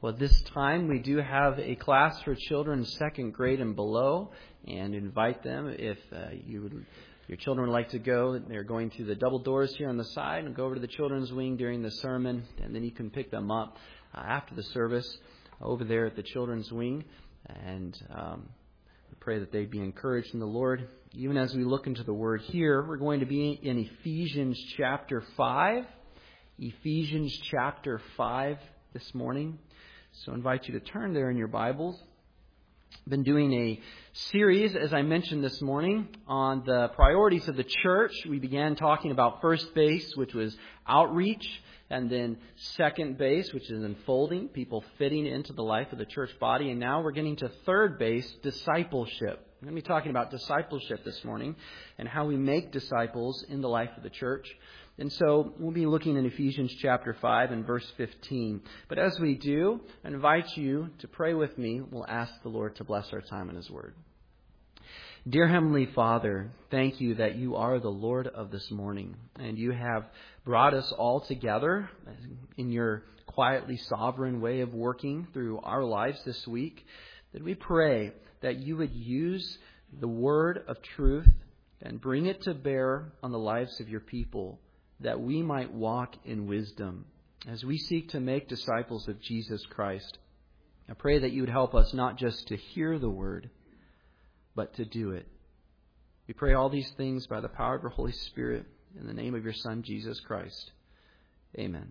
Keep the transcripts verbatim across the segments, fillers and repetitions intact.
Well, this time we do have a class for children second grade and below, and invite them if uh, you would, your children would like to go. They're going through the double doors here on the side and go over to the children's wing during the sermon, and then you can pick them up uh, after the service over there at the children's wing. And um, we pray that they be encouraged in the Lord. Even as we look into the Word here, we're going to be in Ephesians chapter five. Ephesians chapter five this morning. So I invite you to turn there in your Bibles. I've been doing a series, as I mentioned this morning, on the priorities of the church. We began talking about first base, which was outreach, and then second base, which is unfolding, people fitting into the life of the church body. And now we're getting to third base, discipleship. I'm going to be talking about discipleship this morning and how we make disciples in the life of the church. And so we'll be looking in Ephesians chapter five and verse fifteen. But as we do, I invite you to pray with me. We'll ask the Lord to bless our time in His Word. Dear Heavenly Father, thank you that you are the Lord of this morning. And you have brought us all together in your quietly sovereign way of working through our lives this week. That we pray that you would use the word of truth and bring it to bear on the lives of your people, that we might walk in wisdom as we seek to make disciples of Jesus Christ. I pray that you would help us not just to hear the word, but to do it. We pray all these things by the power of your Holy Spirit in the name of your Son, Jesus Christ. Amen.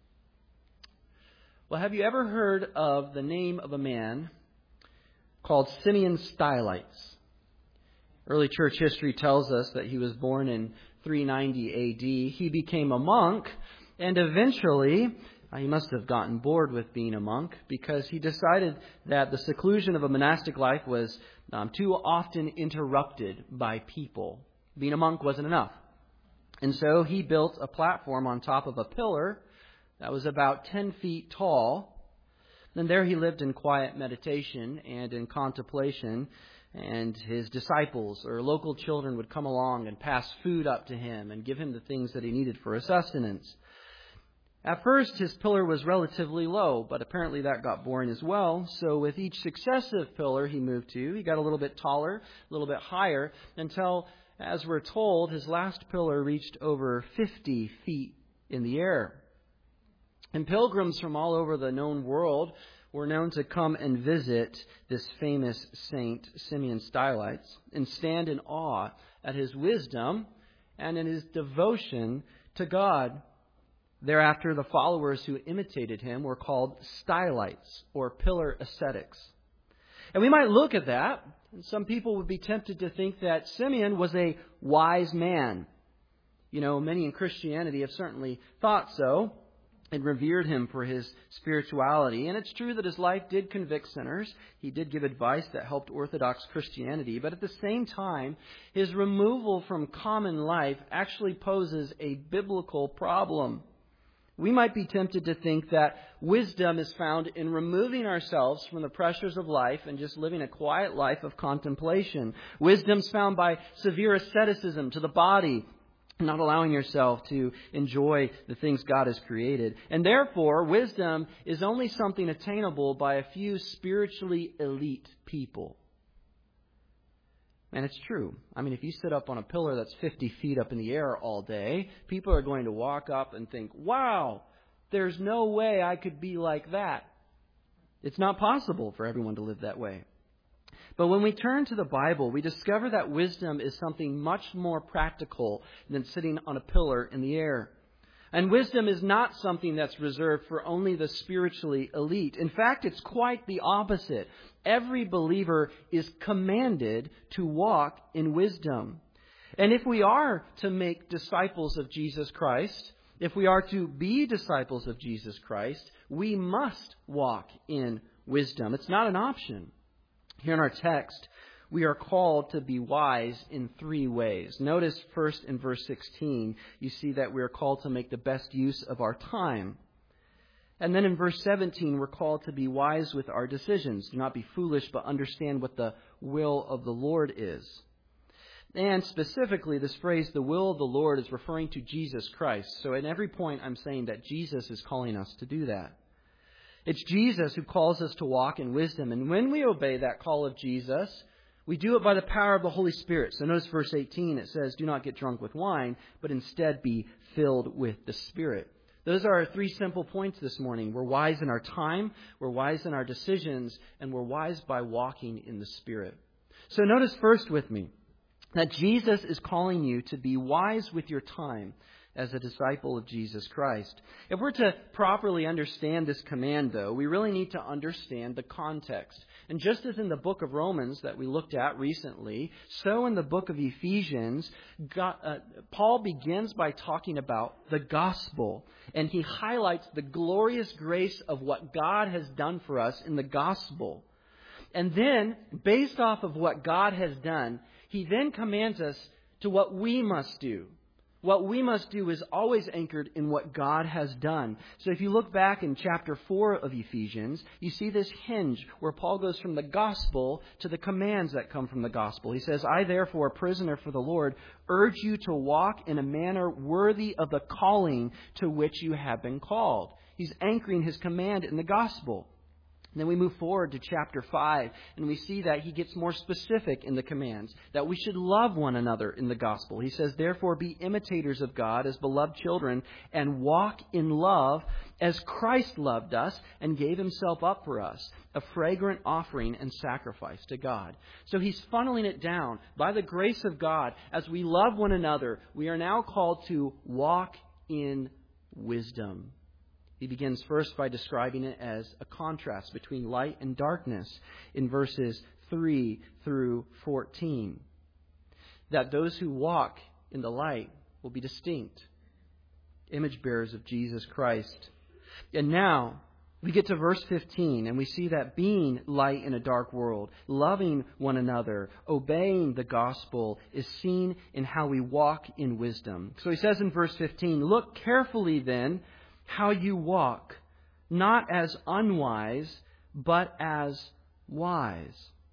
Well, have you ever heard of the name of a man called Simeon Stylites? Early church history tells us that he was born in three ninety A D. He became a monk, and eventually uh, he must have gotten bored with being a monk, because he decided that the seclusion of a monastic life was um, too often interrupted by people. Being a monk wasn't enough. And so he built a platform on top of a pillar that was about ten feet tall. And there he lived in quiet meditation and in contemplation. And his disciples or local children would come along and pass food up to him and give him the things that he needed for his sustenance. At first, his pillar was relatively low, but apparently that got boring as well. So with each successive pillar he moved to, he got a little bit taller, a little bit higher, until, as we're told, his last pillar reached over fifty feet in the air. And pilgrims from all over the known world were known to come and visit this famous saint, Simeon Stylites, and stand in awe at his wisdom and in his devotion to God. Thereafter, the followers who imitated him were called Stylites, or pillar ascetics. And we might look at that, and some people would be tempted to think that Simeon was a wise man. You know, many in Christianity have certainly thought so and revered him for his spirituality. And it's true that his life did convict sinners. He did give advice that helped Orthodox Christianity. But at the same time, his removal from common life actually poses a biblical problem. We might be tempted to think that wisdom is found in removing ourselves from the pressures of life and just living a quiet life of contemplation. Wisdom is found by severe asceticism to the body, not allowing yourself to enjoy the things God has created. And therefore, wisdom is only something attainable by a few spiritually elite people. And it's true. I mean, if you sit up on a pillar that's fifty feet up in the air all day, people are going to walk up and think, wow, there's no way I could be like that. It's not possible for everyone to live that way. But when we turn to the Bible, we discover that wisdom is something much more practical than sitting on a pillar in the air. And wisdom is not something that's reserved for only the spiritually elite. In fact, it's quite the opposite. Every believer is commanded to walk in wisdom. And if we are to make disciples of Jesus Christ, if we are to be disciples of Jesus Christ, we must walk in wisdom. It's not an option. Here in our text, we are called to be wise in three ways. Notice first in verse sixteen, you see that we are called to make the best use of our time. And then in verse seventeen, we're called to be wise with our decisions. Do not be foolish, but understand what the will of the Lord is. And specifically, this phrase, the will of the Lord, is referring to Jesus Christ. So at every point, I'm saying that Jesus is calling us to do that. It's Jesus who calls us to walk in wisdom. And when we obey that call of Jesus, we do it by the power of the Holy Spirit. So notice verse eighteen, it says, do not get drunk with wine, but instead be filled with the Spirit. Those are our three simple points this morning. We're wise in our time, we're wise in our decisions, and we're wise by walking in the Spirit. So notice first with me that Jesus is calling you to be wise with your time as a disciple of Jesus Christ. If we're to properly understand this command, though, we really need to understand the context. And just as in the book of Romans that we looked at recently, so in the book of Ephesians, God, uh, Paul begins by talking about the gospel. And he highlights the glorious grace of what God has done for us in the gospel. And then, based off of what God has done, he then commands us to what we must do. What we must do is always anchored in what God has done. So if you look back in chapter four of Ephesians, you see this hinge where Paul goes from the gospel to the commands that come from the gospel. He says, I therefore, a prisoner for the Lord, urge you to walk in a manner worthy of the calling to which you have been called. He's anchoring his command in the gospel. And then we move forward to chapter five, and we see that he gets more specific in the commands, that we should love one another in the gospel. He says, therefore, be imitators of God as beloved children, and walk in love as Christ loved us and gave himself up for us, a fragrant offering and sacrifice to God. So he's funneling it down. By the grace of God, as we love one another, we are now called to walk in wisdom. He begins first by describing it as a contrast between light and darkness in verses three through fourteen. That those who walk in the light will be distinct, image bearers of Jesus Christ. And now we get to verse fifteen, and we see that being light in a dark world, loving one another, obeying the gospel, is seen in how we walk in wisdom. So he says in verse fifteen, look carefully then how you walk, not as unwise, but as wise.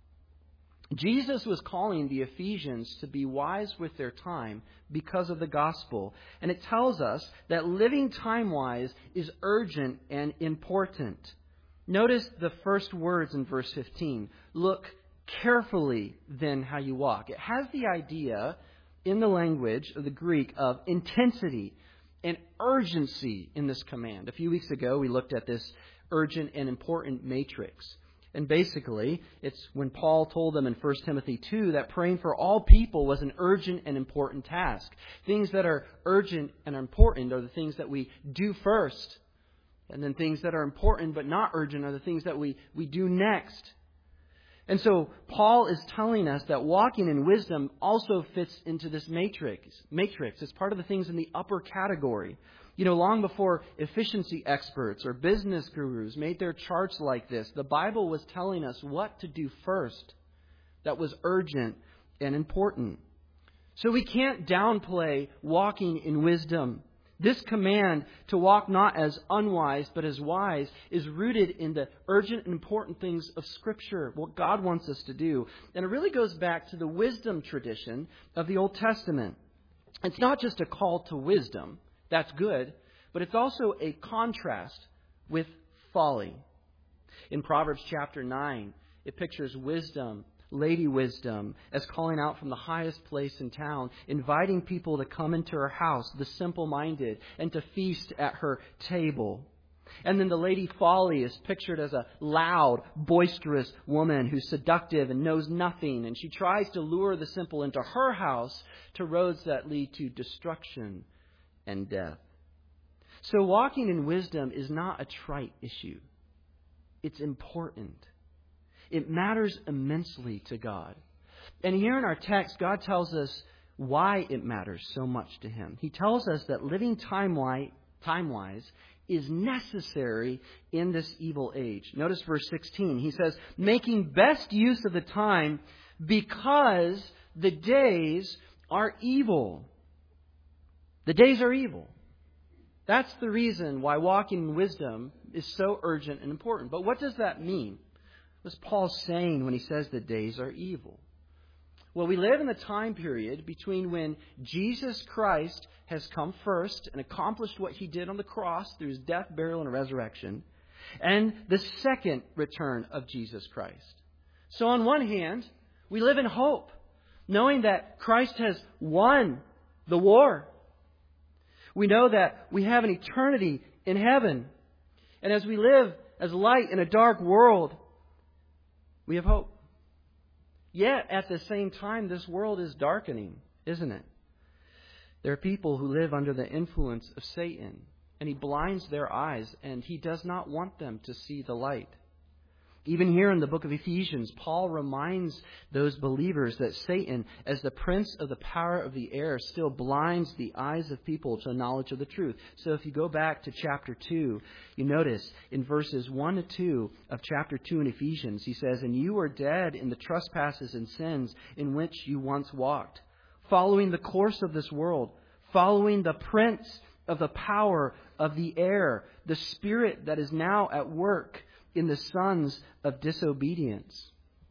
Jesus was calling the Ephesians to be wise with their time because of the gospel. And it tells us that living time-wise is urgent and important. Notice the first words in verse fifteen. Look carefully then how you walk. It has the idea in the language of the Greek of intensity and urgency in this command. A few weeks ago, we looked at this urgent and important matrix. And basically, it's when Paul told them in First Timothy two that praying for all people was an urgent and important task. Things that are urgent and important are the things that we do first. And then things that are important but not urgent are the things that we, we do next. And so Paul is telling us that walking in wisdom also fits into this matrix. Matrix. It's part of the things in the upper category. You know, long before efficiency experts or business gurus made their charts like this, the Bible was telling us what to do first that was urgent and important. So we can't downplay walking in wisdom. This command to walk not as unwise but as wise is rooted in the urgent and important things of Scripture, what God wants us to do. And it really goes back to the wisdom tradition of the Old Testament. It's not just a call to wisdom. That's good. But it's also a contrast with folly. In Proverbs chapter nine, it pictures wisdom, Lady Wisdom, as calling out from the highest place in town, inviting people to come into her house, the simple-minded, and to feast at her table. And then the Lady Folly is pictured as a loud, boisterous woman who's seductive and knows nothing, and she tries to lure the simple into her house to roads that lead to destruction and death. So walking in wisdom is not a trite issue. It's important. It matters immensely to God. And here in our text, God tells us why it matters so much to Him. He tells us that living time-wise, time-wise is necessary in this evil age. Notice verse sixteen. He says, making best use of the time because the days are evil. The days are evil. That's the reason why walking in wisdom is so urgent and important. But what does that mean? What's Paul saying when he says the days are evil? Well, we live in the time period between when Jesus Christ has come first and accomplished what He did on the cross through His death, burial, and resurrection, and the second return of Jesus Christ. So on one hand, we live in hope, knowing that Christ has won the war. We know that we have an eternity in heaven. And as we live as light in a dark world, we have hope. Yet, at the same time, this world is darkening, isn't it? There are people who live under the influence of Satan, and he blinds their eyes, and he does not want them to see the light. Even here in the book of Ephesians, Paul reminds those believers that Satan, as the prince of the power of the air, still blinds the eyes of people to the knowledge of the truth. So if you go back to chapter two, you notice in verses one to two of chapter two in Ephesians, he says, "And you are dead in the trespasses and sins in which you once walked, following the course of this world, following the prince of the power of the air, the spirit that is now at work in the sons of disobedience."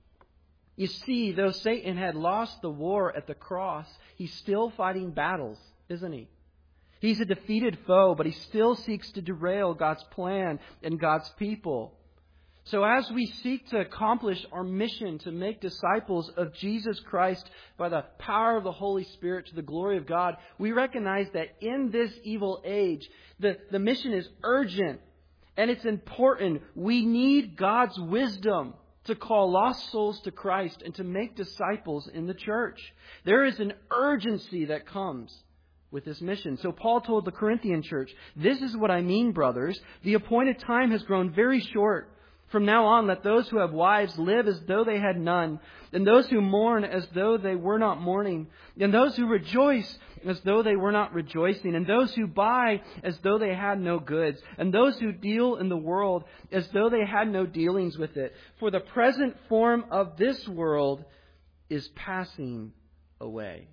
You see, though Satan had lost the war at the cross, he's still fighting battles, isn't he? He's a defeated foe, but he still seeks to derail God's plan and God's people. So as we seek to accomplish our mission to make disciples of Jesus Christ by the power of the Holy Spirit to the glory of God, we recognize that in this evil age, the, the mission is urgent. And it's important. We need God's wisdom to call lost souls to Christ and to make disciples in the church. There is an urgency that comes with this mission. So Paul told the Corinthian church, "This is what I mean, brothers. The appointed time has grown very short. From now on, let those who have wives live as though they had none, and those who mourn as though they were not mourning, and those who rejoice as though they were not rejoicing, and those who buy as though they had no goods, and those who deal in the world as though they had no dealings with it. For the present form of this world is passing away."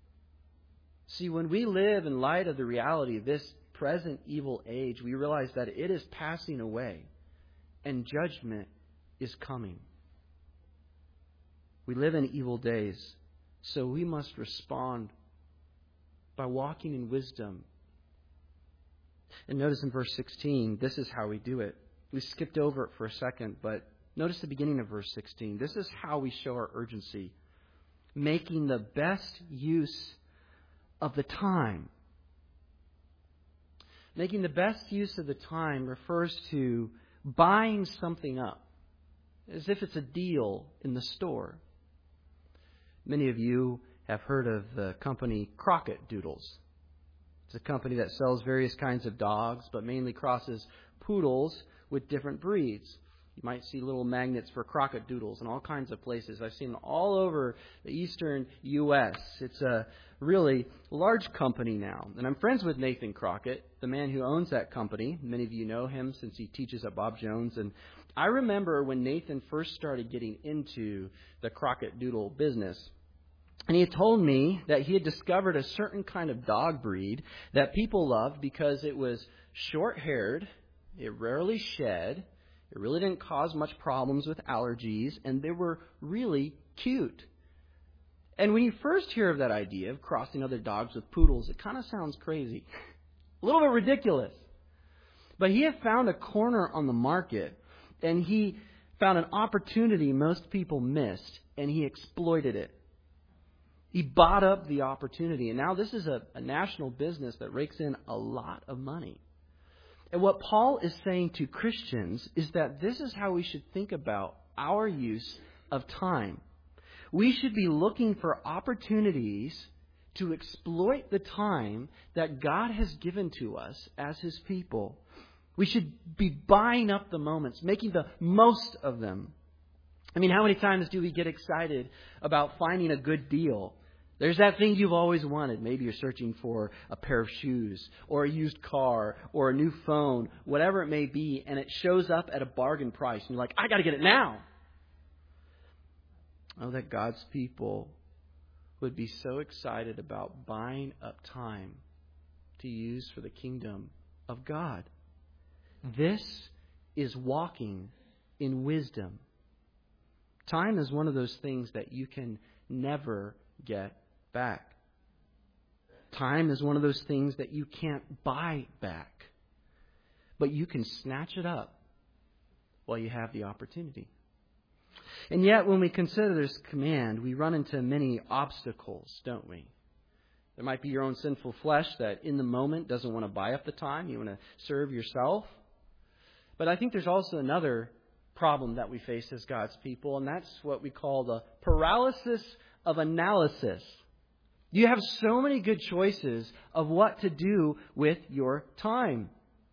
See, when we live in light of the reality of this present evil age, we realize that it is passing away. And judgment is coming. We live in evil days, so we must respond by walking in wisdom. And notice in verse sixteen, this is how we do it. We skipped over it for a second, but notice the beginning of verse sixteen. This is how we show our urgency. Making the best use of the time. Making the best use of the time refers to buying something up, as if it's a deal in the store. Many of you have heard of the company Crockett Doodles. It's a company that sells various kinds of dogs, but mainly crosses poodles with different breeds. You might see little magnets for Crockett Doodles in all kinds of places. I've seen them all over the eastern U S It's a really large company now. And I'm friends with Nathan Crockett, the man who owns that company. Many of you know him since he teaches at Bob Jones. And I remember when Nathan first started getting into the Crockett Doodle business. And he had told me that he had discovered a certain kind of dog breed that people loved because it was short-haired, it rarely shed, it really didn't cause much problems with allergies, and they were really cute. And when you first hear of that idea of crossing other dogs with poodles, it kind of sounds crazy. A little bit ridiculous. But he had found a corner on the market, and he found an opportunity most people missed, and he exploited it. He bought up the opportunity, and now this is a, a national business that rakes in a lot of money. And what Paul is saying to Christians is that this is how we should think about our use of time. We should be looking for opportunities to exploit the time that God has given to us as His people. We should be buying up the moments, making the most of them. I mean, how many times do we get excited about finding a good deal? There's that thing you've always wanted. Maybe you're searching for a pair of shoes or a used car or a new phone, whatever it may be, and it shows up at a bargain price. And you're like, I got to get it now. Oh, that God's people would be so excited about buying up time to use for the kingdom of God. This is walking in wisdom. Time is one of those things that you can never get back. Time is one of those things that you can't buy back. But you can snatch it up while you have the opportunity. And yet, when we consider this command, we run into many obstacles, don't we? There might be your own sinful flesh that in the moment doesn't want to buy up the time. You want to serve yourself. But I think there's also another problem that we face as God's people, and that's what we call the paralysis of analysis. You have so many good choices of what to do with your time.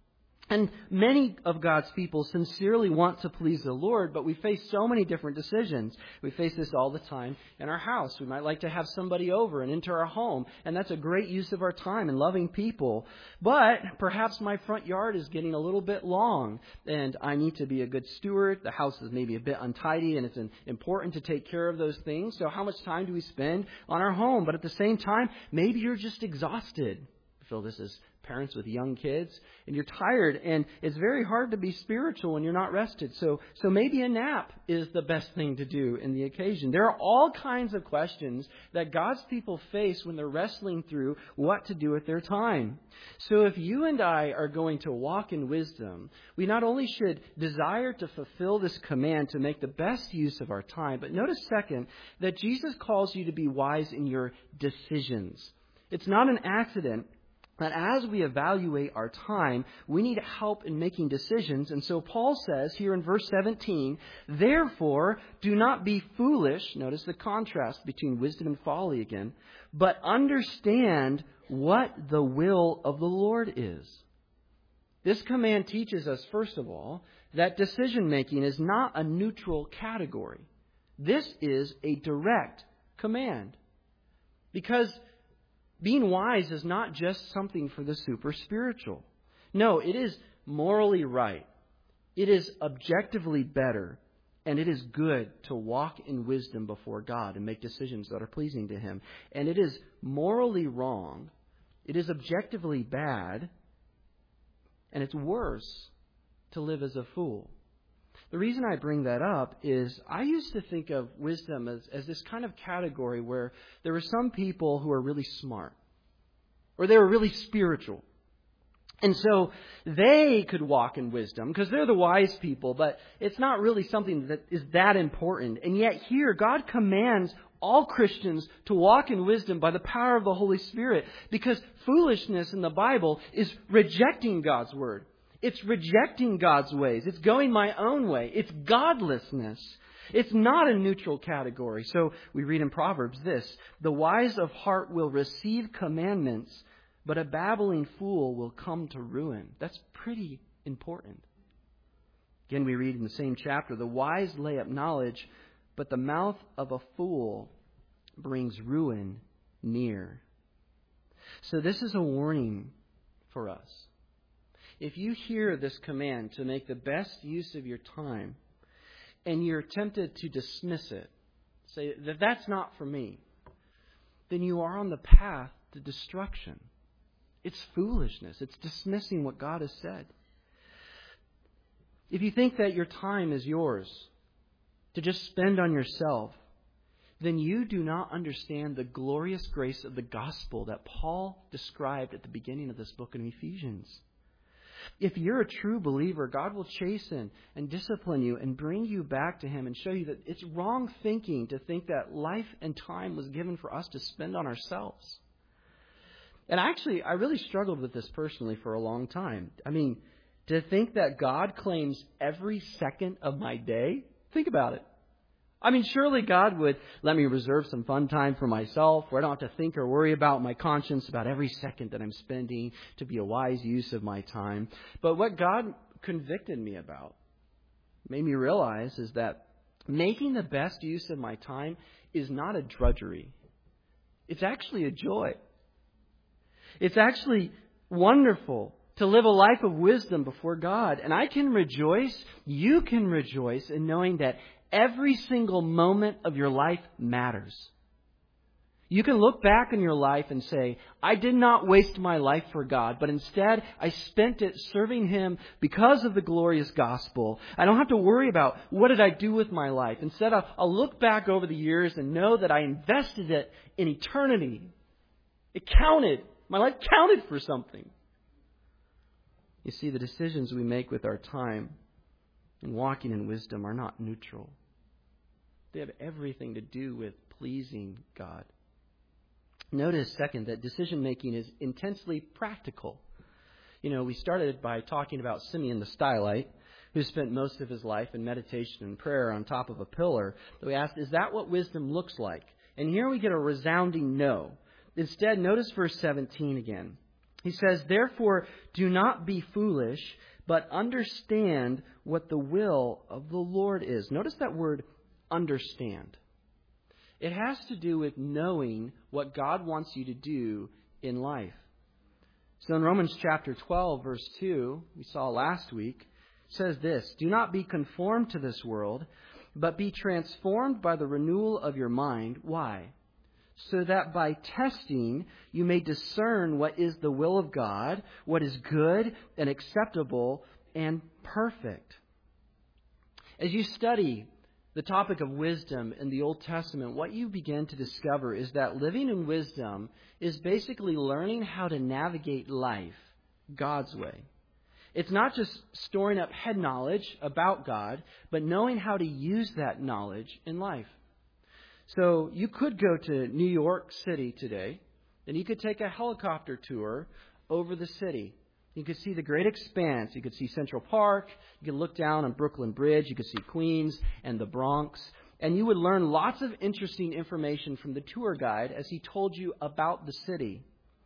And many of God's people sincerely want to please the Lord, but we face so many different decisions. We face this all the time in our house. We might like to have somebody over and enter our home, and that's a great use of our time and loving people. But perhaps my front yard is getting a little bit long, and I need to be a good steward. The house is maybe a bit untidy, and it's important to take care of those things. So how much time do we spend on our home? But at the same time, maybe you're just exhausted. I feel this is parents with young kids, and you're tired, and it's very hard to be spiritual when you're not rested. So, so maybe a nap is the best thing to do in the occasion. There are all kinds of questions that God's people face when they're wrestling through what to do with their time. So if you and I are going to walk in wisdom, we not only should desire to fulfill this command to make the best use of our time, but notice second, that Jesus calls you to be wise in your decisions. It's not an accident that as we evaluate our time, we need help in making decisions. And so Paul says here in verse seventeen, therefore, do not be foolish. Notice the contrast between wisdom and folly again. But understand what the will of the Lord is. This command teaches us, first of all, that decision making is not a neutral category. This is a direct command. Because being wise is not just something for the super spiritual. No, it is morally right. It is objectively better. And it is good to walk in wisdom before God and make decisions that are pleasing to Him. And it is morally wrong. It is objectively bad. And it's worse to live as a fool. The reason I bring that up is I used to think of wisdom as, as this kind of category where there were some people who are really smart or they were really spiritual. And so they could walk in wisdom because they're the wise people, but it's not really something that is that important. And yet here God commands all Christians to walk in wisdom by the power of the Holy Spirit, because foolishness in the Bible is rejecting God's word. It's rejecting God's ways. It's going my own way. It's godlessness. It's not a neutral category. So we read in Proverbs this, the wise of heart will receive commandments, but a babbling fool will come to ruin. That's pretty important. Again, we read in the same chapter, the wise lay up knowledge, but the mouth of a fool brings ruin near. So this is a warning for us. If you hear this command to make the best use of your time and you're tempted to dismiss it, say that that's not for me, then you are on the path to destruction. It's foolishness. It's dismissing what God has said. If you think that your time is yours to just spend on yourself, then you do not understand the glorious grace of the gospel that Paul described at the beginning of this book in Ephesians. If you're a true believer, God will chasten and discipline you and bring you back to Him and show you that it's wrong thinking to think that life and time was given for us to spend on ourselves. And actually, I really struggled with this personally for a long time. I mean, to think that God claims every second of my day, think about it. I mean, surely God would let me reserve some fun time for myself where I don't have to think or worry about my conscience about every second that I'm spending to be a wise use of my time. But what God convicted me about, made me realize, is that making the best use of my time is not a drudgery. It's actually a joy. It's actually wonderful to live a life of wisdom before God. And I can rejoice, you can rejoice in knowing that every single moment of your life matters. You can look back in your life and say, I did not waste my life for God, but instead I spent it serving Him because of the glorious gospel. I don't have to worry about what did I do with my life. Instead, I'll, I'll look back over the years and know that I invested it in eternity. It counted. My life counted for something. You see, the decisions we make with our time and walking in wisdom are not neutral. They have everything to do with pleasing God. Notice, second, that decision-making is intensely practical. You know, we started by talking about Simeon the Stylite, who spent most of his life in meditation and prayer on top of a pillar. So we asked, is that what wisdom looks like? And here we get a resounding no. Instead, notice verse seventeen again. He says, therefore, do not be foolish, but understand what the will of the Lord is. Notice that word, understand. It has to do with knowing what God wants you to do in life. So in Romans chapter twelve, verse two, we saw last week, it says this, do not be conformed to this world, but be transformed by the renewal of your mind. Why? So that by testing you may discern what is the will of God, what is good and acceptable and perfect. As you study the topic of wisdom in the Old Testament, what you begin to discover is that living in wisdom is basically learning how to navigate life God's way. It's not just storing up head knowledge about God, but knowing how to use that knowledge in life. So you could go to New York City today, and you could take a helicopter tour over the city. You could see the great expanse. You could see Central Park. You could look down on Brooklyn Bridge. You could see Queens and the Bronx. And you would learn lots of interesting information from the tour guide as he told you about the city.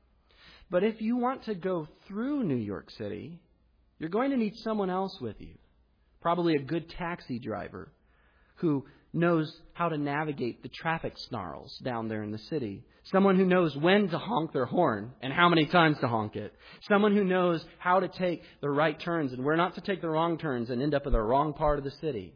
But if you want to go through New York City, you're going to need someone else with you. Probably a good taxi driver who knows how to navigate the traffic snarls down there in the city. Someone who knows when to honk their horn and how many times to honk it. Someone who knows how to take the right turns and where not to take the wrong turns and end up in the wrong part of the city.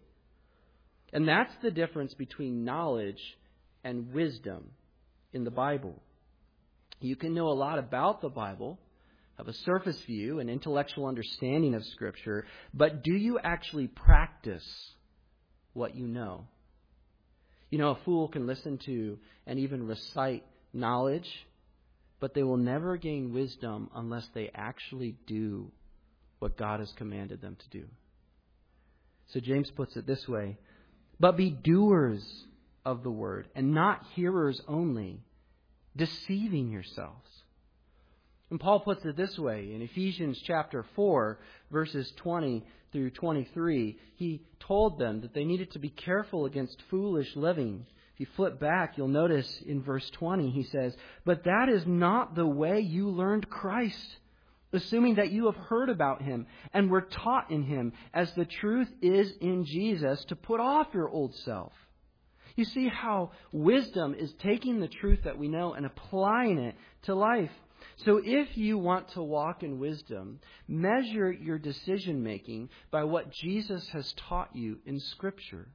And that's the difference between knowledge and wisdom in the Bible. You can know a lot about the Bible, have a surface view, an intellectual understanding of Scripture, but do you actually practice what you know? You know, a fool can listen to and even recite knowledge, but they will never gain wisdom unless they actually do what God has commanded them to do. So James puts it this way, but be doers of the word and not hearers only, deceiving yourselves. And Paul puts it this way in Ephesians chapter four, verses twenty through twenty-three. He told them that they needed to be careful against foolish living. If you flip back, you'll notice in verse twenty, he says, but that is not the way you learned Christ, assuming that you have heard about him and were taught in him, as the truth is in Jesus, to put off your old self. You see how wisdom is taking the truth that we know and applying it to life. So if you want to walk in wisdom, measure your decision making by what Jesus has taught you in Scripture.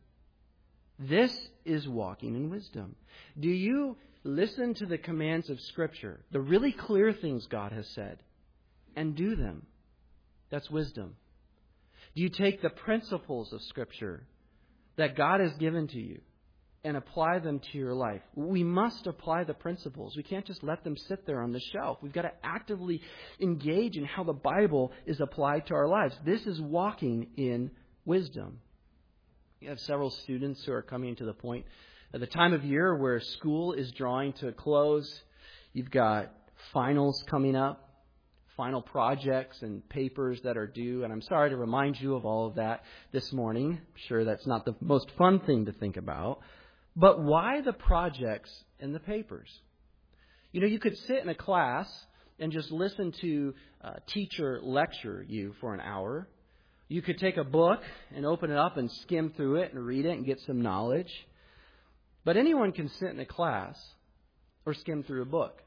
This is walking in wisdom. Do you listen to the commands of Scripture, the really clear things God has said, and do them? That's wisdom. Do you take the principles of Scripture that God has given to you and apply them to your life? We must apply the principles. We can't just let them sit there on the shelf. We've got to actively engage in how the Bible is applied to our lives. This is walking in wisdom. You have several students who are coming to the point at the time of year where school is drawing to a close. You've got finals coming up, final projects and papers that are due. And I'm sorry to remind you of all of that this morning. I'm sure that's not the most fun thing to think about. But why the projects and the papers? You know, you could sit in a class and just listen to a teacher lecture you for an hour. You could take a book and open it up and skim through it and read it and get some knowledge. But anyone can sit in a class or skim through a book.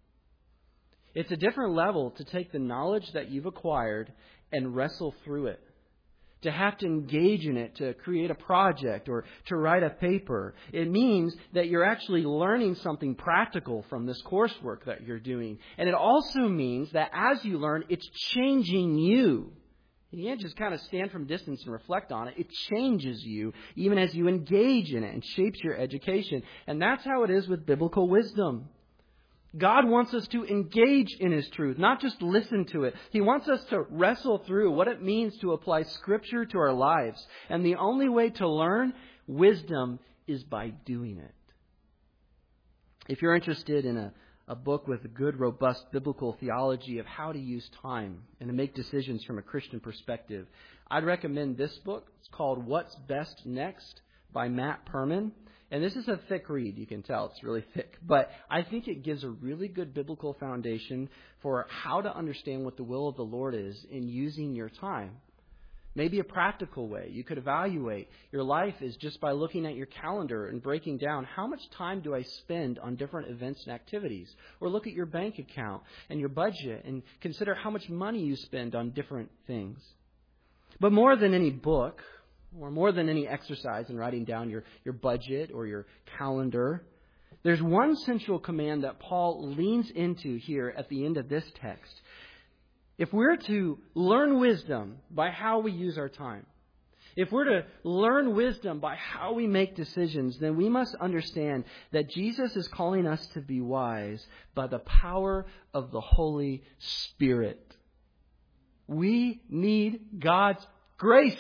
It's a different level to take the knowledge that you've acquired and wrestle through it. To have to engage in it, to create a project or to write a paper. It means that you're actually learning something practical from this coursework that you're doing. And it also means that as you learn, it's changing you. You can't just kind of stand from distance and reflect on it. It changes you even as you engage in it and shapes your education. And that's how it is with biblical wisdom. God wants us to engage in His truth, not just listen to it. He wants us to wrestle through what it means to apply Scripture to our lives. And the only way to learn wisdom is by doing it. If you're interested in a, a book with a good, robust biblical theology of how to use time and to make decisions from a Christian perspective, I'd recommend this book. It's called What's Best Next by Matt Perman. And this is a thick read, you can tell. It's really thick. But I think it gives a really good biblical foundation for how to understand what the will of the Lord is in using your time. Maybe a practical way. You could evaluate your life is just by looking at your calendar and breaking down how much time do I spend on different events and activities. Or look at your bank account and your budget and consider how much money you spend on different things. But more than any book, or more than any exercise in writing down your, your budget or your calendar, there's one central command that Paul leans into here at the end of this text. If we're to learn wisdom by how we use our time, if we're to learn wisdom by how we make decisions, then we must understand that Jesus is calling us to be wise by the power of the Holy Spirit. We need God's grace.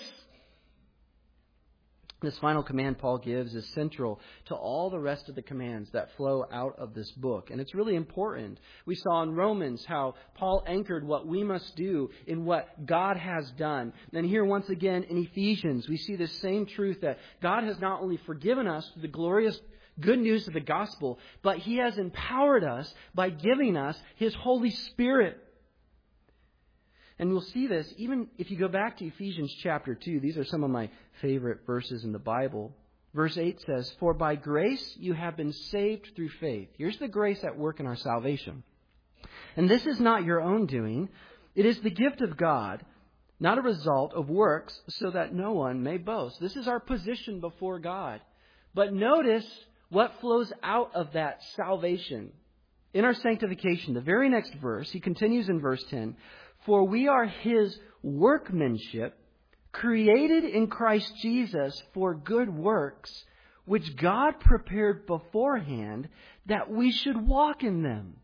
This final command Paul gives is central to all the rest of the commands that flow out of this book. And it's really important. We saw in Romans how Paul anchored what we must do in what God has done. And here once again in Ephesians, we see the same truth that God has not only forgiven us through the glorious good news of the gospel, but He has empowered us by giving us His Holy Spirit. And we'll see this even if you go back to Ephesians chapter two. These are some of my favorite verses in the Bible. Verse eight says, "For by grace you have been saved through faith." Here's the grace at work in our salvation. "And this is not your own doing. It is the gift of God, not a result of works, so that no one may boast." This is our position before God. But notice what flows out of that salvation. In our sanctification, the very next verse, he continues in verse ten, "For we are His workmanship, created in Christ Jesus for good works, which God prepared beforehand that we should walk in them."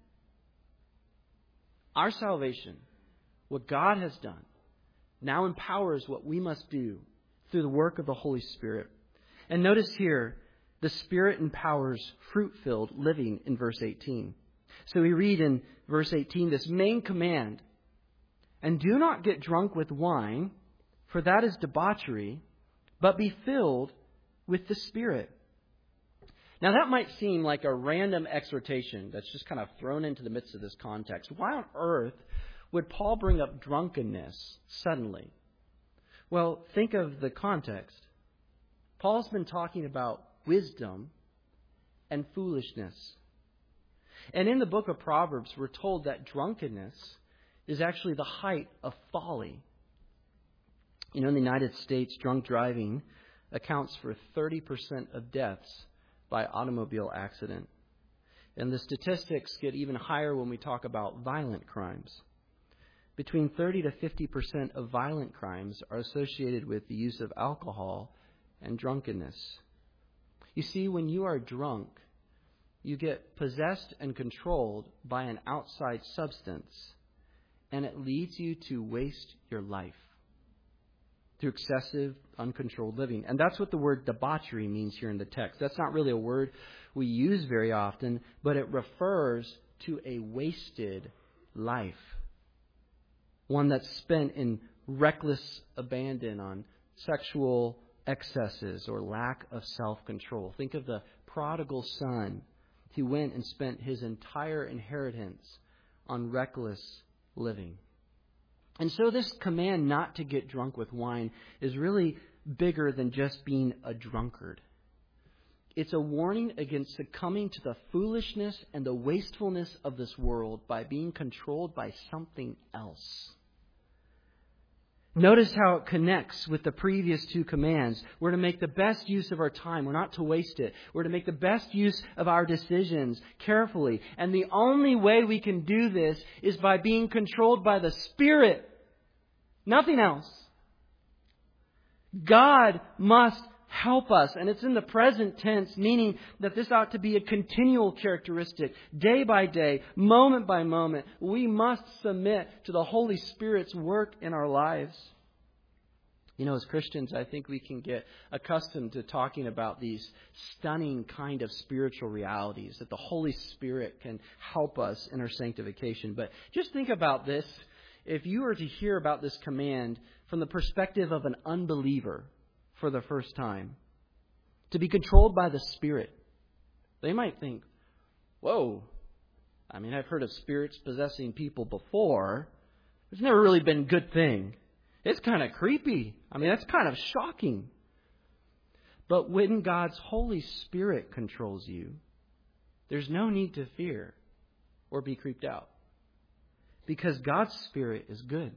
Our salvation, what God has done, now empowers what we must do through the work of the Holy Spirit. And notice here, the Spirit empowers fruit-filled living in verse eighteen. So we read in verse eighteen this main command, "And do not get drunk with wine, for that is debauchery, but be filled with the Spirit." Now that might seem like a random exhortation that's just kind of thrown into the midst of this context. Why on earth would Paul bring up drunkenness suddenly? Well, think of the context. Paul's been talking about wisdom and foolishness. And in the book of Proverbs, we're told that drunkenness is actually the height of folly. You know, in the United States, drunk driving accounts for thirty percent of deaths by automobile accident. And the statistics get even higher when we talk about violent crimes. Between thirty to fifty percent of violent crimes are associated with the use of alcohol and drunkenness. You see, when you are drunk, you get possessed and controlled by an outside substance, and it leads you to waste your life through excessive, uncontrolled living. And that's what the word debauchery means here in the text. That's not really a word we use very often, but it refers to a wasted life. One that's spent in reckless abandon on sexual excesses or lack of self-control. Think of the prodigal son who went and spent his entire inheritance on reckless living. And so this command not to get drunk with wine is really bigger than just being a drunkard. It's a warning against succumbing to the foolishness and the wastefulness of this world by being controlled by something else. Notice how it connects with the previous two commands. We're to make the best use of our time. We're not to waste it. We're to make the best use of our decisions carefully. And the only way we can do this is by being controlled by the Spirit. Nothing else. God must help us. And it's in the present tense, meaning that this ought to be a continual characteristic. Day by day, moment by moment, we must submit to the Holy Spirit's work in our lives. You know, as Christians, I think we can get accustomed to talking about these stunning kind of spiritual realities, that the Holy Spirit can help us in our sanctification. But just think about this. If you were to hear about this command from the perspective of an unbeliever for the first time, to be controlled by the Spirit, they might think, whoa, I mean, I've heard of spirits possessing people before. It's never really been a good thing. It's kind of creepy. I mean, that's kind of shocking. But when God's Holy Spirit controls you, there's no need to fear or be creeped out. Because God's Spirit is good.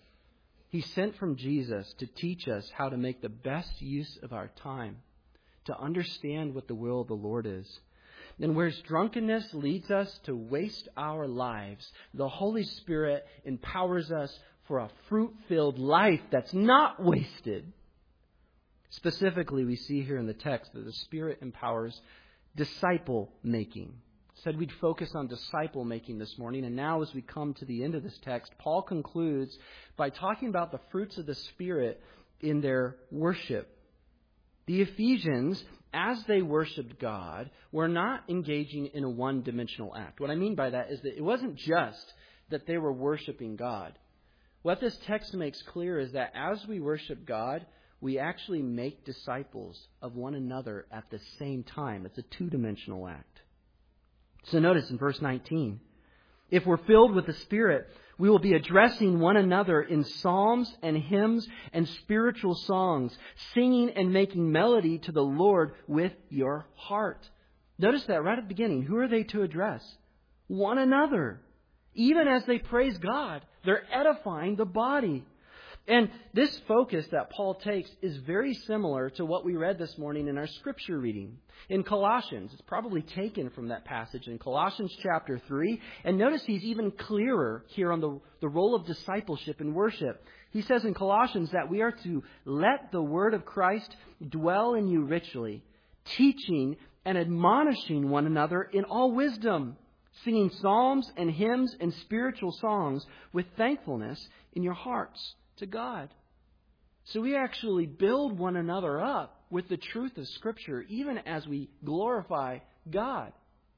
He sent from Jesus to teach us how to make the best use of our time, to understand what the will of the Lord is. And whereas drunkenness leads us to waste our lives, the Holy Spirit empowers us for a fruit-filled life that's not wasted. Specifically, we see here in the text that the Spirit empowers disciple-making. Said we'd focus on disciple-making this morning. And now as we come to the end of this text, Paul concludes by talking about the fruits of the Spirit in their worship. The Ephesians, as they worshiped God, were not engaging in a one-dimensional act. What I mean by that is that it wasn't just that they were worshiping God. What this text makes clear is that as we worship God, we actually make disciples of one another at the same time. It's a two-dimensional act. So notice in verse nineteen, if we're filled with the Spirit, we will be addressing one another in psalms and hymns and spiritual songs, singing and making melody to the Lord with your heart. Notice that right at the beginning. Who are they to address? One another. Even as they praise God, they're edifying the body. And this focus that Paul takes is very similar to what we read this morning in our scripture reading. In Colossians, it's probably taken from that passage in Colossians chapter three. And notice he's even clearer here on the, the role of discipleship and worship. He says in Colossians that we are to let the word of Christ dwell in you richly, teaching and admonishing one another in all wisdom, singing psalms and hymns and spiritual songs with thankfulness in your hearts to God. So we actually build one another up with the truth of Scripture, even as we glorify God.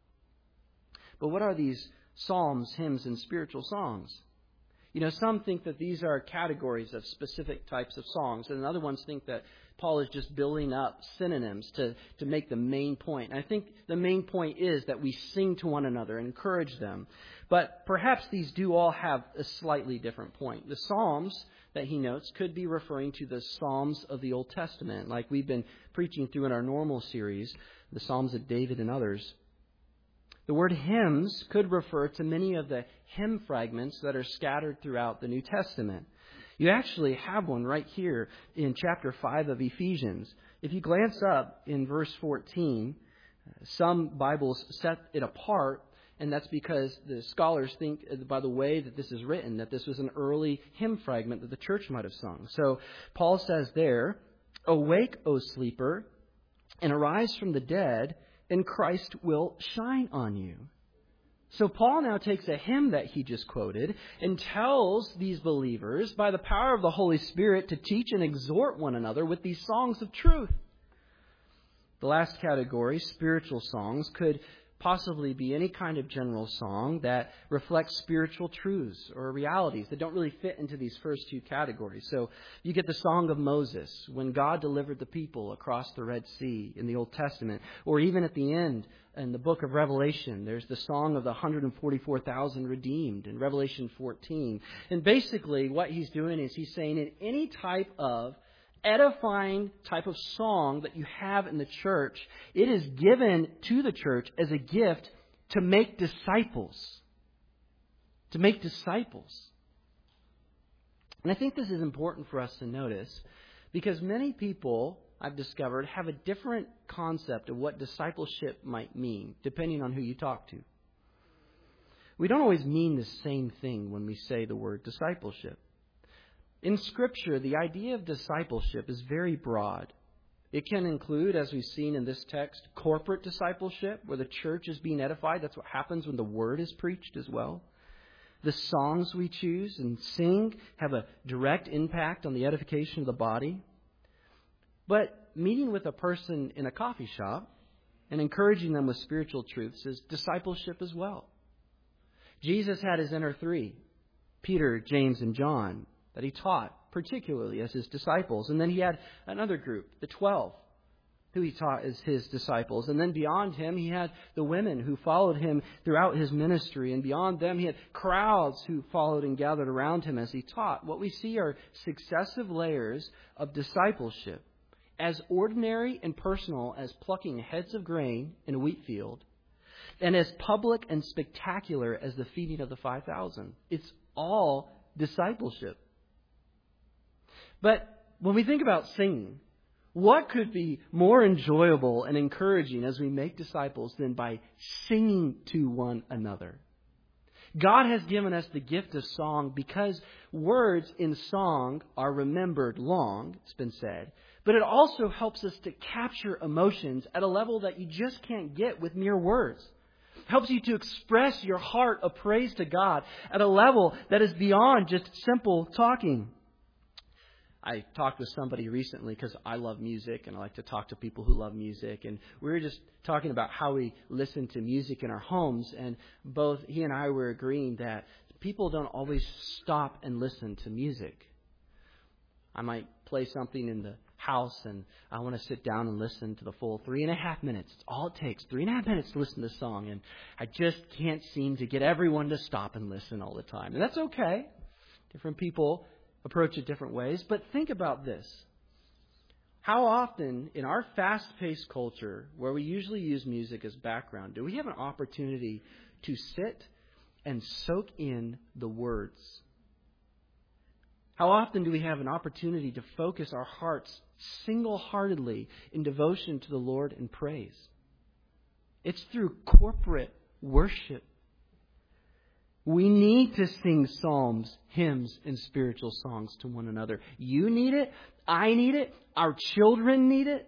But what are these psalms, hymns, and spiritual songs? You know, some think that these are categories of specific types of songs, and other ones think that Paul is just building up synonyms to, to make the main point. And I think the main point is that we sing to one another and encourage them. But perhaps these do all have a slightly different point. The Psalms that he notes could be referring to the Psalms of the Old Testament, like we've been preaching through in our normal series, the Psalms of David and others. The word hymns could refer to many of the hymn fragments that are scattered throughout the New Testament. You actually have one right here in chapter five of Ephesians. If you glance up in verse fourteen, some Bibles set it apart, and that's because the scholars think, by the way that this is written, that this was an early hymn fragment that the church might have sung. So Paul says there, "Awake, O sleeper, and arise from the dead, and Christ will shine on you." So Paul now takes a hymn that he just quoted and tells these believers by the power of the Holy Spirit to teach and exhort one another with these songs of truth. The last category, spiritual songs, could possibly be any kind of general song that reflects spiritual truths or realities that don't really fit into these first two categories. So you get the Song of Moses, when God delivered the people across the Red Sea in the Old Testament, or even at the end in the book of Revelation, there's the song of the one hundred forty-four thousand redeemed in Revelation fourteen. And basically what he's doing is he's saying in any type of edifying type of song that you have in the church, it is given to the church as a gift to make disciples. To make disciples. And I think this is important for us to notice because many people, I've discovered, have a different concept of what discipleship might mean, depending on who you talk to. We don't always mean the same thing when we say the word discipleship. In Scripture, the idea of discipleship is very broad. It can include, as we've seen in this text, corporate discipleship, where the church is being edified. That's what happens when the word is preached as well. The songs we choose and sing have a direct impact on the edification of the body. But meeting with a person in a coffee shop and encouraging them with spiritual truths is discipleship as well. Jesus had his inner three, Peter, James, and John, that he taught particularly as his disciples. And then he had another group, the twelve, who he taught as his disciples. And then beyond him, he had the women who followed him throughout his ministry. And beyond them, he had crowds who followed and gathered around him as he taught. What we see are successive layers of discipleship, as ordinary and personal as plucking heads of grain in a wheat field, and as public and spectacular as the feeding of the five thousand. It's all discipleship. But when we think about singing, what could be more enjoyable and encouraging as we make disciples than by singing to one another? God has given us the gift of song because words in song are remembered long, it's been said. But it also helps us to capture emotions at a level that you just can't get with mere words. It helps you to express your heart of praise to God at a level that is beyond just simple talking. I talked with somebody recently because I love music and I like to talk to people who love music. And we were just talking about how we listen to music in our homes. And both he and I were agreeing that people don't always stop and listen to music. I might play something in the house and I want to sit down and listen to the full three and a half minutes. It's all it takes, three and a half minutes to listen to the song. And I just can't seem to get everyone to stop and listen all the time. And that's okay. Different people approach it different ways. But think about this. How often in our fast-paced culture, where we usually use music as background, do we have an opportunity to sit and soak in the words? How often do we have an opportunity to focus our hearts single-heartedly in devotion to the Lord and praise? It's through corporate worship. We need to sing psalms, hymns, and spiritual songs to one another. You need it. I need it. Our children need it.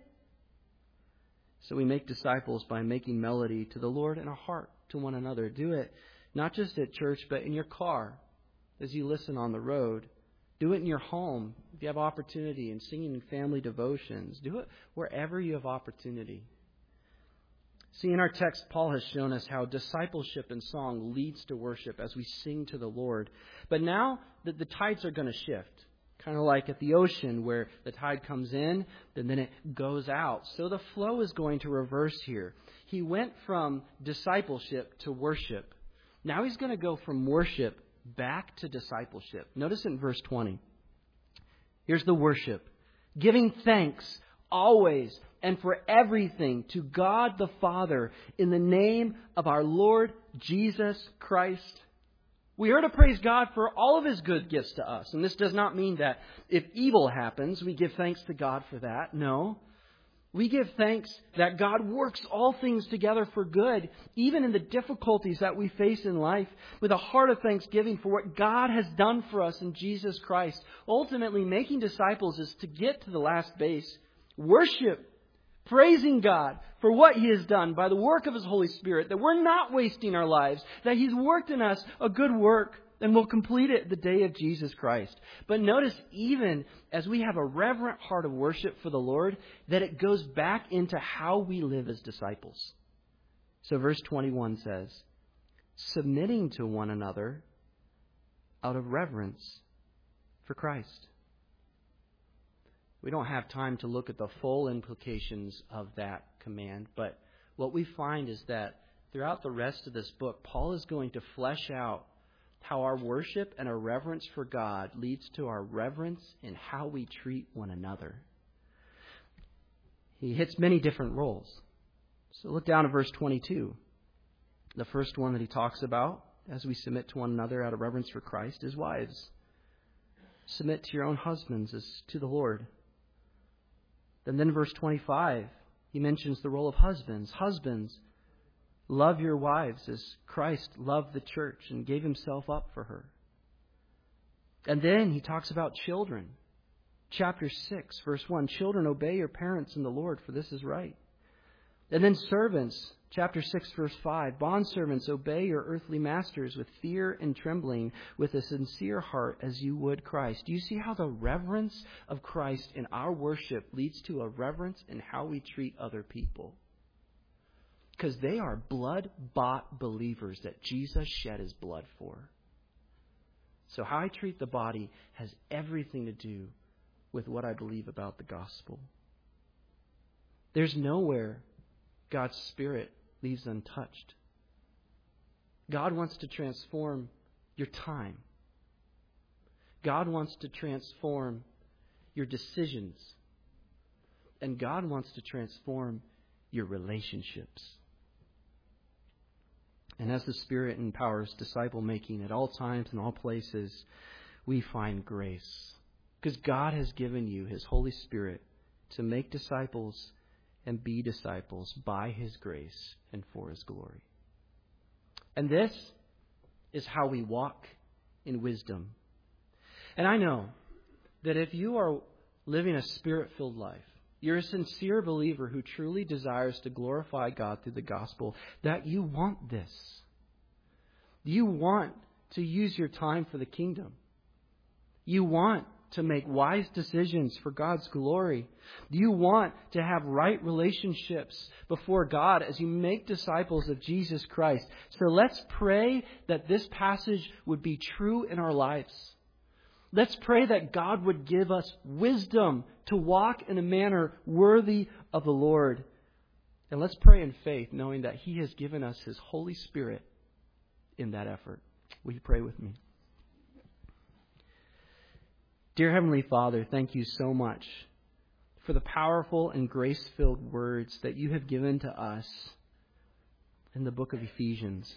So we make disciples by making melody to the Lord in our heart to one another. Do it not just at church, but in your car as you listen on the road. Do it in your home if you have opportunity, in singing family devotions. Do it wherever you have opportunity. See, in our text, Paul has shown us how discipleship and song leads to worship as we sing to the Lord. But now that the tides are going to shift, kind of like at the ocean where the tide comes in and then it goes out. So the flow is going to reverse here. He went from discipleship to worship. Now he's going to go from worship back to discipleship. Notice in verse twenty. Here's the worship. Giving thanks always and for everything to God the Father in the name of our Lord Jesus Christ. We are to praise God for all of His good gifts to us. And this does not mean that if evil happens, we give thanks to God for that. No. We give thanks that God works all things together for good, even in the difficulties that we face in life, with a heart of thanksgiving for what God has done for us in Jesus Christ. Ultimately, making disciples is to get to the last base. Worship. Praising God for what He has done by the work of His Holy Spirit, that we're not wasting our lives, that He's worked in us a good work, and will complete it the day of Jesus Christ. But notice, even as we have a reverent heart of worship for the Lord, that it goes back into how we live as disciples. So verse twenty-one says, submitting to one another out of reverence for Christ. We don't have time to look at the full implications of that command, but what we find is that throughout the rest of this book, Paul is going to flesh out how our worship and our reverence for God leads to our reverence in how we treat one another. He hits many different roles. So look down at verse twenty-two. The first one that he talks about as we submit to one another out of reverence for Christ is wives. Submit to your own husbands as to the Lord. And then in verse twenty-five, he mentions the role of husbands. Husbands, love your wives as Christ loved the church and gave Himself up for her. And then he talks about children. chapter six, verse one, children, obey your parents in the Lord, for this is right. And then servants, chapter six, verse five, bondservants, obey your earthly masters with fear and trembling, with a sincere heart as you would Christ. Do you see how the reverence of Christ in our worship leads to a reverence in how we treat other people? Because they are blood-bought believers that Jesus shed his blood for. So how I treat the body has everything to do with what I believe about the gospel. There's nowhere God's Spirit leaves untouched. God wants to transform your time. God wants to transform your decisions. And God wants to transform your relationships. And as the Spirit empowers disciple making at all times and all places, we find grace. Because God has given you his Holy Spirit to make disciples and be disciples by his grace and for his glory. And this is how we walk in wisdom. And I know that if you are living a Spirit-filled life, you're a sincere believer who truly desires to glorify God through the gospel, that you want this. You want to use your time for the kingdom. You want to make wise decisions for God's glory. You want to have right relationships before God as you make disciples of Jesus Christ. So let's pray that this passage would be true in our lives. Let's pray that God would give us wisdom to walk in a manner worthy of the Lord. And let's pray in faith, knowing that he has given us his Holy Spirit in that effort. Will you pray with me? Dear Heavenly Father, thank you so much for the powerful and grace-filled words that you have given to us in the book of Ephesians.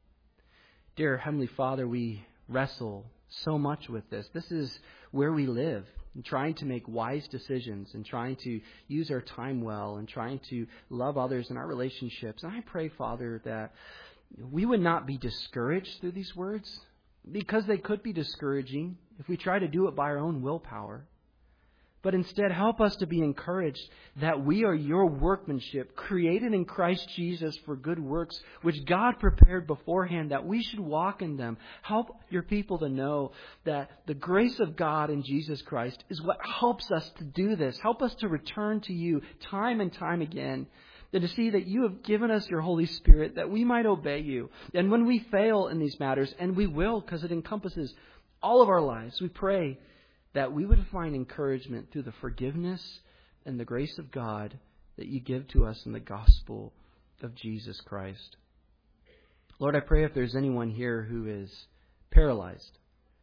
Dear Heavenly Father, we wrestle so much with this. This is where we live, in trying to make wise decisions and trying to use our time well and trying to love others in our relationships. And I pray, Father, that we would not be discouraged through these words, because they could be discouraging if we try to do it by our own willpower. But instead, help us to be encouraged that we are your workmanship, created in Christ Jesus for good works, which God prepared beforehand that we should walk in them. Help your people to know that the grace of God in Jesus Christ is what helps us to do this. Help us to return to you time and time again, and to see that you have given us your Holy Spirit that we might obey you. And when we fail in these matters, and we will, because it encompasses all of our lives, we pray that we would find encouragement through the forgiveness and the grace of God that you give to us in the gospel of Jesus Christ. Lord, I pray if there's anyone here who is paralyzed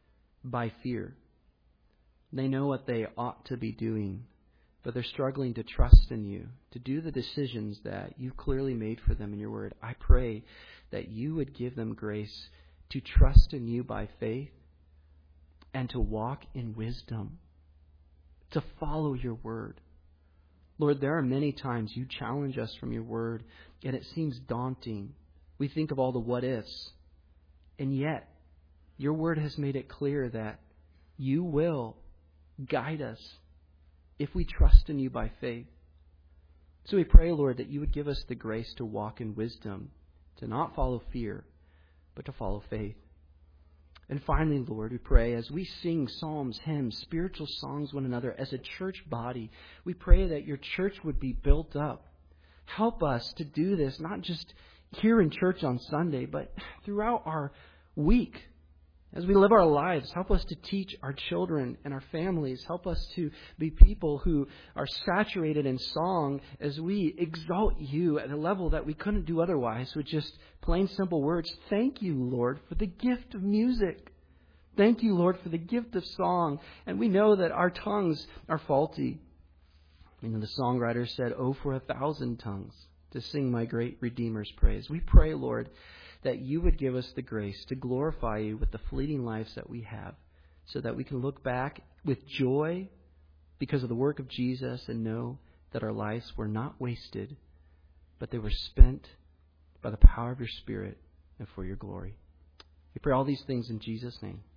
by fear, they know what they ought to be doing, but they're struggling to trust in you, to do the decisions that you clearly made for them in your word. I pray that you would give them grace to trust in you by faith and to walk in wisdom, to follow your word. Lord, there are many times you challenge us from your word, and it seems daunting. We think of all the what ifs, and yet your word has made it clear that you will guide us if we trust in you by faith. So we pray, Lord, that you would give us the grace to walk in wisdom, to not follow fear, but to follow faith. And finally, Lord, we pray as we sing psalms, hymns, spiritual songs one another as a church body, we pray that your church would be built up. Help us to do this, not just here in church on Sunday, but throughout our week. As we live our lives, help us to teach our children and our families. Help us to be people who are saturated in song as we exalt you at a level that we couldn't do otherwise with just plain simple words. Thank you, Lord, for the gift of music. Thank you, Lord, for the gift of song. And we know that our tongues are faulty. You know, the songwriter said, "Oh, for a thousand tongues to sing my great Redeemer's praise." We pray, Lord, that you would give us the grace to glorify you with the fleeting lives that we have, so that we can look back with joy because of the work of Jesus and know that our lives were not wasted, but they were spent by the power of your Spirit and for your glory. We pray all these things in Jesus' name.